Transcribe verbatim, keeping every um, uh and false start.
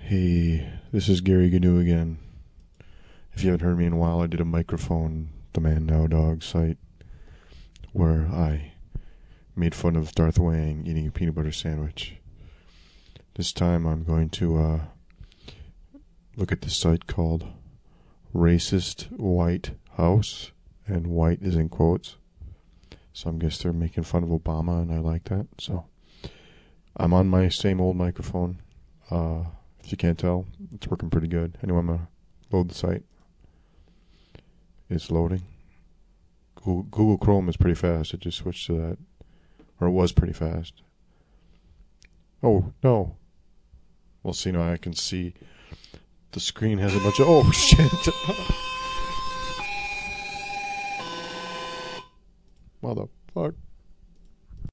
Hey, this is Gary Gnu again. If you haven't heard me in a while, I did a microphone, the Man Now Dog site, where I made fun of Darth Wang eating a peanut butter sandwich. This time I'm going to uh, look at this site called Racist White House, and white is in quotes. So I guess they're making fun of Obama, and I like that. So I'm on my same old microphone. Uh, if you can't tell, it's working pretty good. Anyway, I'm going to load the site. It's loading. Google, Google Chrome is pretty fast. It just switched to that. Or it was pretty fast. Oh, no. Well, see, now I can see the screen has a bunch of... Oh, shit. Motherfucker.